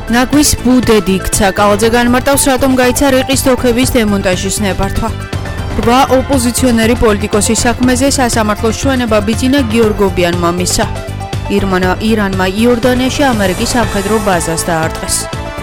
ნაგვის ბუდედი იქცა. კალაძე განმარტავს, რატომ გაიცა რიყის დოქების დემონტაჟის ნებართვა. 8 ოპოზიციონერი პოლიტიკოსის საქმეზე სასამართლოს ჩვენება ბიძინა გიორგობიანმა მისცა. ირანმა იორდანიაში ამერიკის სამხედრო ბაზას დაარტყეს.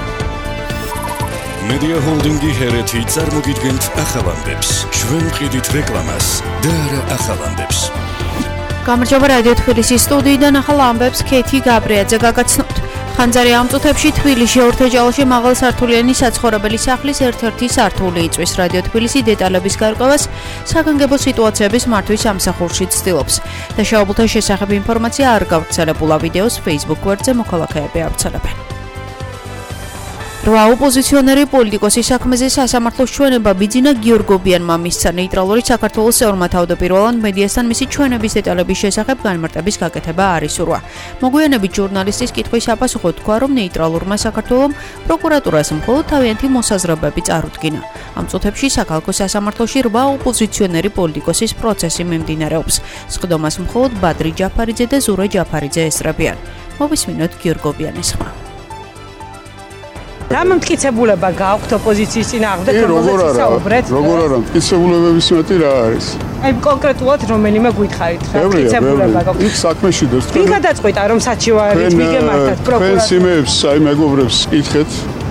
Media Holding-ი ჰერეთი წარმოგიდგენთ ახალამდებს. ჩვენ ვყიდით რეკლამას და არა ახალამდებს. გამარჯობა რადიო თბილისის სტუდიიდან ახალ ამბებს ქეთი გაბრიაძე გაგაცნობთ. ხანძარი ამ წუთებში თბილისში ორთეჯალში მაღალსართულიანი საცხოვრებელი სახლის ერთ-ერთი სართული იწვის. რადიო თბილისი დეტალების გარკვევას საგანგებო სიტუაციების მართვის სამსახურში ცდილობს. დაშავებულთა შესახებ ინფორმაცია არ გავრცელებულა. ვიდეოს Facebook გვერდზე მოქალაქეები ავრცელებენ. 8 ოპოზიციონერი პოლიტიკოსის საქმეზე სასამართლოს ჩვენება ბიძინა გიორგობიანმა მისცა. ნეიტრალური საქართველოს წევრმა თავდაპირველად მედიასთან მისი ჩვენების დეტალების შესახებ განმარტების გაკეთება არ ისურვა. მოგვიანებით ჟურნალისტის კითხვის საპასუხოდ თქვა, რომ ნეიტრალურმა საქართველომ პროკურატურას მხოლოდ თავიანთი მოსაზრებები წარუდგინა. ამ წუთებში საქალაქო სასამართლოში 8 ოპოზიციონერი პოლიტიკოსის პროცესი მიმდინარეობს. სხდომას მხოლოდ ბადრი ჯაფარიძე და ზურა ჯაფარიძე ესწრებიან. მოვისმინოთ გიორგობიანის ხმა. რა მტკიცებულება გააქვთ ოპოზიციის წინააღმდეგ, რომელზეც ისაუბრეთ? როგორ არა, მტკიცებულებების მეტი რა არის? აი კონკრეტულად რომელიმე გითხარით რა მტკიცებულება გაქვთ? იქ საქმეში დევს. ვინ გადაწყვეტა რომ საჩივარით მიგემართათ პროკურატურას? თქვენს იმეებს, აი მეგობრებს კითხეთ,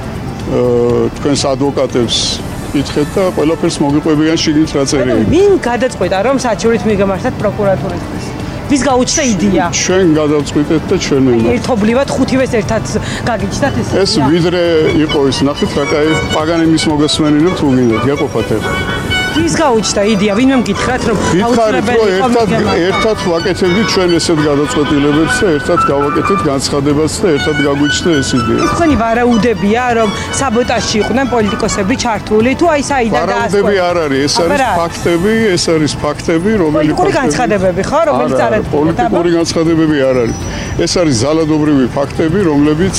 თქვენს ადვოკატებს კითხეთ და ყველაფერს მოგიყვებიან შიგნით რა წერია. ვინ გადაწყვეტა რომ საჩივრით მიგემართათ პროკურატურისთვის? ვის გაუჩნდა იდეა? ჩვენ გადავწყვიტეთ და ჩვენ მიმართ. ერთობლივად ხუთივეს ერთად გაგიჩნდათ ეს? ეს ვიდრე იყო ის, ნახეთ რა კაი პაგანინის მოგესმენინებთ უგინდათ, გიაყოფათ. ვის გაუჩნდა იდეა? ვინმე მკითხათ რომ აუცილებელი ერთად ვაკეთებდით ჩვენ ესეთ გადაწყვეტილებებს და ერთად გავაკეთეთ განცხადებაც და ერთად გაგვიჩნდა ეს იდეა. თქვენი ვარაუდებია რომ საბოტაჟში იყვნენ პოლიტიკოსები ჩართული თუ აი საიდან დაასწორეთ? ვარაუდები არ არის, ეს არის ფაქტები, რომელი პოლიტიკური განცხადებები ხო, რომელიც წარადგინეთ? პოლიტიკური განცხადებები არ არის. ეს არის ზალადობრივი ფაქტები, რომლებიც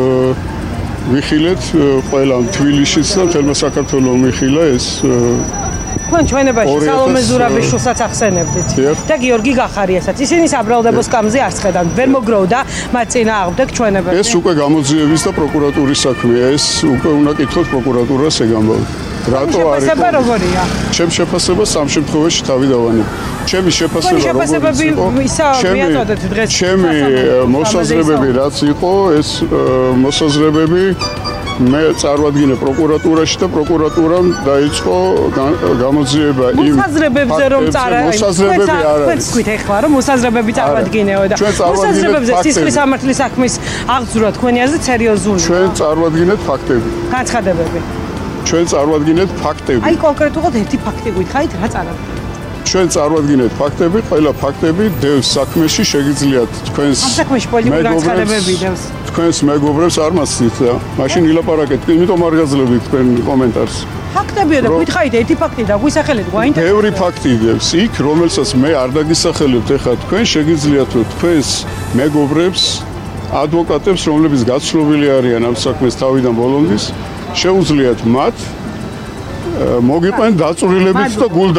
ვიხილეთ ყველამ თბილისშიც და მთელმა საქართველოს მიხილა ეს თქვენ ჩვენებაში სალომე ზურაბიშვილსაც ახსენებდით და გიორგი გახარიასაც. ისინი საბრალდებო სკამზე არ შეხედან, ვერ მოგროვდა მათ წინააღმდეგ ჩვენებები. ეს უკვე გამოძიების და პროკურატურის საქმეა. ეს უკვე უნდა კითხოთ პროკურატურას ეგ ამბავი. რატო არის? შეფასება როგორია? ჩემ შეფასებას ამ შემთხვევაში თავი დავანებ. ჩემი შეფასებები მიაწოდეთ დღეს. ჩემი მოსაზრებები რაც იყო, ეს მოსაზრებები მე წარვადგინე პროკურატურაში და პროკურატურამ დაიწყო გამოძიება იმ მოსაზრებებზე რომ მოსაზრებები არ არის. თქვით ეხლა რომ მოსაზრებები წარვადგინეო და მოსაზრებებზე სისხლის სამართლის საქმის აღძვრა თქვენი აზრით სერიოზულია? ჩვენ წარვადგინეთ ფაქტები. განცხადებები. ჩვენ წარვადგინეთ ფაქტები. აი კონკრეტულად ერთი ფაქტი გითხარით რა წარადგინეთ? ჩვენ წარვადგინეთ ფაქტები, ყველა ფაქტები დევს საქმეში, შეგიძლიათ თქვენს საქმეში პოლიტიკური განცხადებები დევს. თქვენს მეგობრებს არ მასწრით და მაშინ ილაპარაკეთ, იმიტომ არ გაძლევთ თქვენ კომენტარს. ფაქტებია და გითხარით ერთი ფაქტი და გვისახელეთ გვაინტერესებს. ბევრი ფაქტი დევს. იქ რომელსაც მე არ დაგისახელებთ, ეხლა თქვენ შეგიძლიათ თქვენს მეგობრებს, ადვოკატებს, რომლებიც გაცნობილი არიან ამ საქმეს თავიდან ბოლომდის, შეუძლიათ მათ მოგიყვნენ დაწვრილებიც და გულ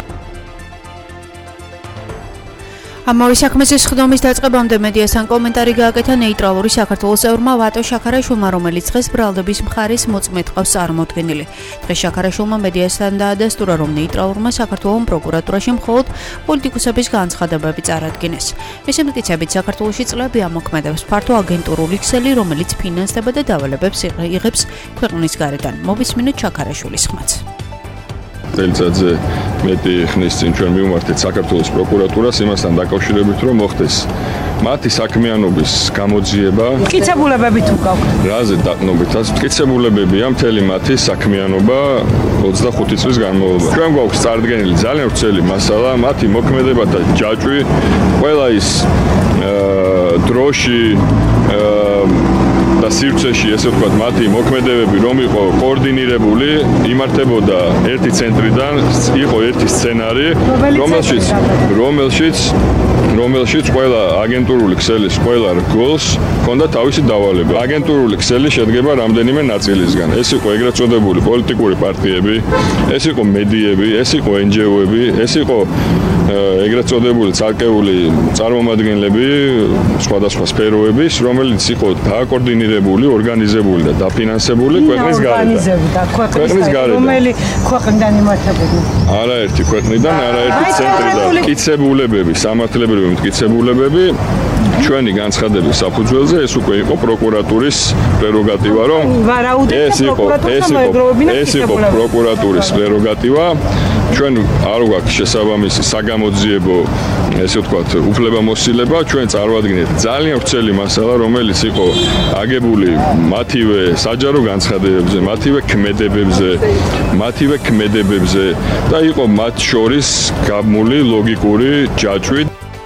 ამავე საქმეზე სხდომის დაწყებამდე მედიასთან კომენტარი გააკეთა ნეიტრალური საქართველოს წევრმა ვატო შაქარაშვილმა, რომელიც დღეს ბრალდების მხარის მოწმედ ყავს წარმოდგენილი. დღეს შაქარაშვილმა მედიასთან დაადასტურა, რომ ნეიტრალურმა საქართველოს პროკურატურაში მხოლოდ პოლიტიკოსების განცხადებები წარადგინეს. მისი მტკიცებით, საქართველოში წლები ამოქმედებს ფართო აგენტურული ქსელი, რომელიც ფინანსდება და დავალებებს იღებს ქვეყნის გარედან. მოვისმინოთ შაქარაშვილის ხმაც. წელიწადზე მეტი ხნის წინ ჩვენ მივმართეთ საქართველოს პროკურატურას იმასთან დაკავშირებით, რომ მოხდეს მათი საქმიანობის გამოძიება. მტკიცებულებები თუ გაქვთ? რაზე დაკნობითაც მტკიცებულებებია მთელი მათი საქმიანობა 25 წლის განმავლობაში. ჩვენ გვაქვს წარდგენილი ძალიან ვრცელი მასალა, მათი მოქმედებათა ჯაჭვი, ყველა ის დროში და სივრცეში, ესე ვთქვათ, მათი მოქმედებები რომ იყო კოორდინირებული, იმართებოდა ერთი ცენტრიდან, იყო ერთი სცენარი, რომელშიც ყველა აგენტურული ქსელის ყველა რგოლს ჰქონდა თავისი დავალება. აგენტურული ქსელი შედგება რამდენიმე ნაწილისგან. ეს იყო ეგრეთ წოდებული პოლიტიკური პარტიები, ეს იყო მედიები, ეს იყო NGO-ები, ეს იყო ეგრეთ წოდებული ცალკეული წარმომადგენლები სხვადასხვა სფეროების, რომელიც იყო დააკოორდინირებული, ორგანიზებული და დაფინანსებული ქვეყნის გარეთ. რომელი ქვეყნიდან იმართებოდნენ? არაერთი ქვეყნიდან, არაერთი ცენტრიდან. მტკიცებულებები, სამართლებრივი მტკიცებულებები ჩვენი განცხადების საფუძველზე ეს უკვე იყო პროკურატურის პრეროგატივა, რომ ეს იყო პროკურატურის პრეროგატივა. ჩვენ არ გვაქვს შესაბამისი საგამოძიებო, ესე ვთქვათ, უფლებამოსილება. ჩვენ წარვადგინეთ ძალიან ვრცელი მასალა, რომელიც იყო აგებული მათივე საჯარო განცხადებებზე, მათივე ქმედებებზე და იყო მათ შორის გაბმული ლოგიკური ჯაჭვი.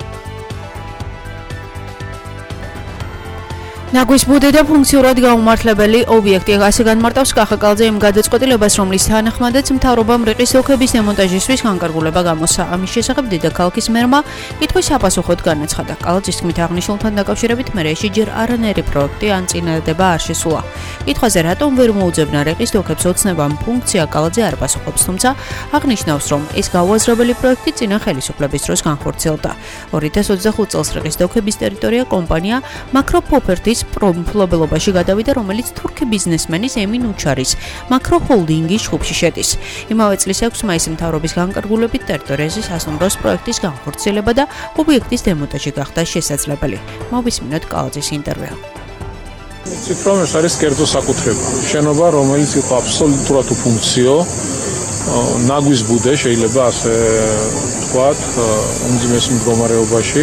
ნაგვის ბუდე და ფუნქციურად გაუმართლებელი ობიექტი ასე განმარტავს კახაკალძე იმ გადაწყვეტილებას, რომლის თანახმადაც მთავრობამ რიყის ოლქების დემონტაჟისთვის განკარგულება გამოსცა. ამის შესახებ დედაქალაქის მერმა კითხვის საპასუხოდ განაცხადა. კალძის თქმით აღნიშნულთან დაკავშირებით მერიაში ჯერ არანაირი პროექტი ან წინადადება არ შესულა. კითხვაზე რატომ ვერ მოუძებნა რიყის ოლქებს ოცნებამ ფუნქცია, კალძე არ პასუხობს, თუმცა აღნიშნავს, რომ ეს გაუაზრებელი პროექტი წინა ხელისუფლების დროს განხორციელდა. 2025 წელს რიყის ოლქების ტერიტორია კომპანია მაკროფოპერტის მფლობელობაში გადავიდა, რომელიც თურქი ბიზნესმენის ემინ უჩარის მაკროჰოლდინგის ჯგუფში შედის. იმავე წლის 6 მაისს მთავრობის განკარგულებით ტერიტორიაზე სასტუმროს პროექტის განხორციელება და ობიექტის დემონტაჟი გახდა შესაძლებელი. მოვისმინოთ კალძის ინტერვიუ. ციფრომ ეს არის კერძო საკუთრება. შენობა, რომელიც იყო აბსოლუტურად უფუნქციო, ნაგვის ბუდე შეიძლება ასე ვთქვათ, უმძიმეს მდგომარეობაში,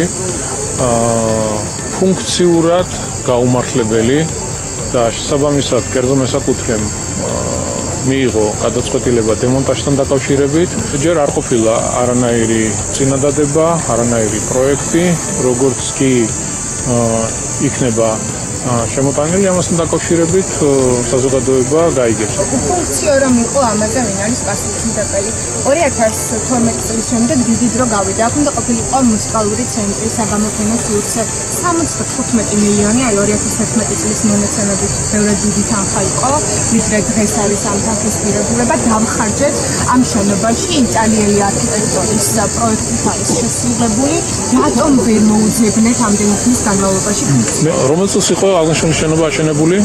ფუნქციურად გაუმართლებელი და შესაბამისად კერძო მესაკუთრემ მიიღო გადაწყვეტილება დემონტაჟთან დაკავშირებით. ჯერ არ ყოფილა არანაირი წინადადება, არანაირი პროექტი, როგორც კი იქნება შემოტანილი ამასთან დაკავშირებით საზოგადოება გაიგებს. ფუნქციო რომ იყო ამაზე ვინ არის პასუხისმგებელი? 2012 წლის შემდეგ დიდი დრო გავიდა. აქ უნდა ყოფილიყო მუსიკალური ცენტრი, საგამოფენო სივრცე. 75 მილიონი, აი 2011 წლის მონაცემებით ბევრად დიდი თანხა იყო, ვიდრე დღეს არის ამ თანხის ღირებულება. დამხარჯეთ ამ შენობაში იტალიელი არქიტექტორის პროექტით არის შესრულებული. რატომ ვერ მოუძებნეთ ამდენი ხნის განმავლობაში? რომელ წელს იყო აღნიშნული შენობა აშენებული?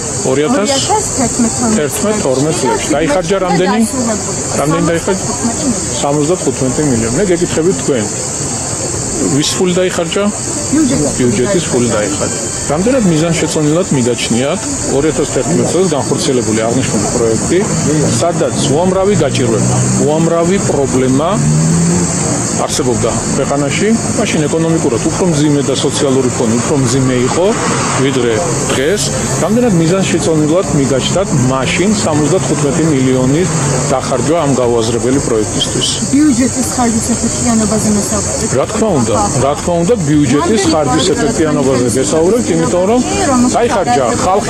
2011-12 წელს. დაიხარჯა რამდენი? რამდენი დაიხარჯა? 75 მილიონი. მე გეკითხებით თქვენ. ვის ფული დაიხარჯა? ბიუჯეტის ფული დაიხარჯა. რამდენად მიზანშეწონილად მიგაჩნიათ 2011 წელს განხორციელებული აღნიშნული პროექტი, სადაც უამრავი გაჭირვება, უამრავი პრობლემა არსებობდა ქვეყანაში, მაშინ ეკონომიკურად უფრო მძიმე და სოციალური ფონი უფრო მძიმე იყო, ვიდრე დღეს. რამდენად მიზანშეწონილად მიგაჩნდათ მაშინ 75 მილიონის დახარჯვა ამ გაუაზრებელი პროექტისთვის. ბიუჯეტის ხარჯის ეფექტიანობაზე მოსაუბრეთ. რა თქმა უნდა, ბიუჯეტის ხარჯის ეფექტიანობაზე გესაუბრებთ, იმიტომ რომ დაიხარჯა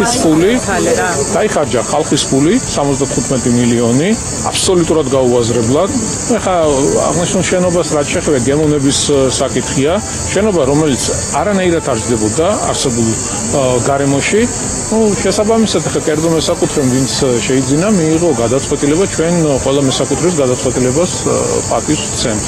ხალხის ფული 75 მილიონი, აბსოლუტურად გაუაზრებლად. ეხლა აღნიშნულ შენობას რაც შეეხება გემოვნების საკითხია, შენობა რომელიც არანაირად არ ჯდებოდა არსებულ გარემოში, შესაბამისად ხა კერძო მესაკუთრემ ვინც შეიძინა მიიღო გადაწყვეტილება ჩვენ ყველა მესაკუთრეს გადაწყვეტილებას პატივს ვცემთ.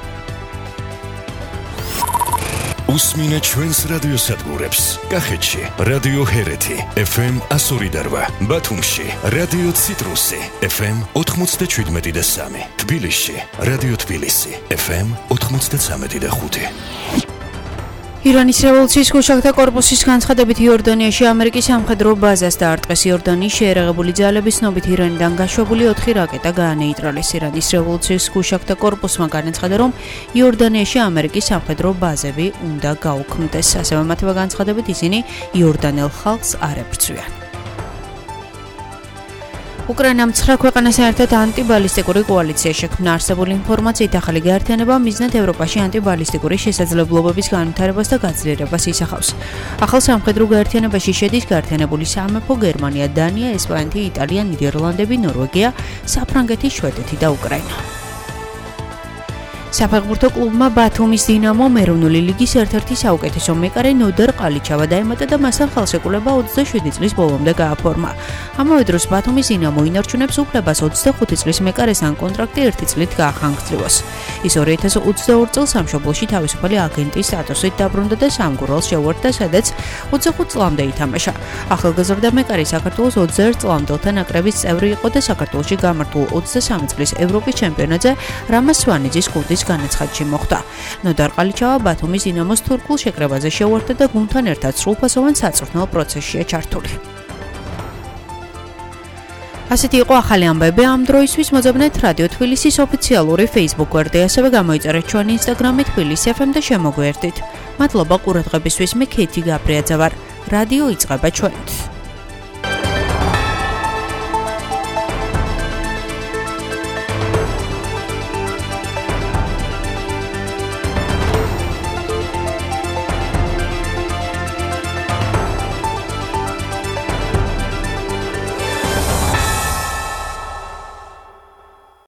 უსმინე ჩვენს რადიოსადგურებს. კახეთში რადიო ჰერეთი FM 102, ბათუმში რადიო ციტრუსი FM 97.3, თბილისში რადიო თბილისი FM 93.5. ირანის რევოლუციის გუშაგთა კორპუსის განცხადებით იორდანიაში ამერიკის სამხედრო ბაზას დაარტყეს. იორდანიის შეერაღებული ძალების ცნობით ირანიდან გაშვებული 4 რაკეტა გაანეიტრალეს. ირანის რევოლუციის გუშაგთა კორპუსმა განაცხადა, რომ იორდანიაში ამერიკის სამხედრო ბაზები უნდა გაუქმდეს. ასევე მათმა განცხადებით ისინი იორდანელ ხალხს არ ებრძვიან. უკრაინამ 9 ქვეყანას ერთად ანტიბალისტიკური კოალიცია შექმნა. არსებული ინფორმაციით ახალი გაერთიანება მიზნად ევროპაში ანტიბალისტიკური შესაძლებლობების განვითარებას და გაძლიერებას ისახავს. ახალ სამხედრო გაერთიანებაში შედის გაერთიანებული სამეფო, გერმანია, დანია, ესპანეთი, იტალია, ნიდერლანდები, ნორვეგია, საფრანგეთი, შვედეთი და უკრაინა. საფეხბურთო კლუბმა ბათუმის დინამო ეროვნული ლიგის ერთ-ერთი საუკეთესო მეკარე ნოდარ ყალიჩავა დაემატა და მასთან ხელშეკრულება 27 წლის ბოლომდე გააფორმა. ამავე დროს ბათუმის დინამო ინარჩუნებს უფლებას 25 წლის მეკარესთან კონტრაქტი 1 წლით გაახანგრძლივოს. ის 2022 წელს სამშობლოში თავისუფალი აგენტის სტატუსით დაბრუნდა და სამგურელს შეუერთდა, სადაც 25 წლამდე ითამაშა. ახალგაზრდა მეკარე საქართველოს 21 წლამდელთა ნაკრების წევრი იყო და საქართველოში გამართულ 23 წლის ევროპის ჩემპიონატზე რამაზ სვანიძის გუნდის განაცხადში მოხვდა. ნოდარ ყალიჩავა ბათუმის დინამოს თურქულ შეკრებაზე შეუერთდა და გუნდთან ერთად სრულფასოვან საწვრთნელ პროცესშია ჩართული. ასეთი იყო ახალი ამბები ამ დროისთვის. მოძებნეთ რადიო თბილისის ოფიციალური Facebook გვერდი, ასევე გამოიწერეთ ჩვენი Instagram-ი თბილისი FM და შემოგვიერთდით. მადლობა ყურადღებისთვის. მე ქეთი გაბრიაძე ვარ. რადიო იწყება ჩვენით.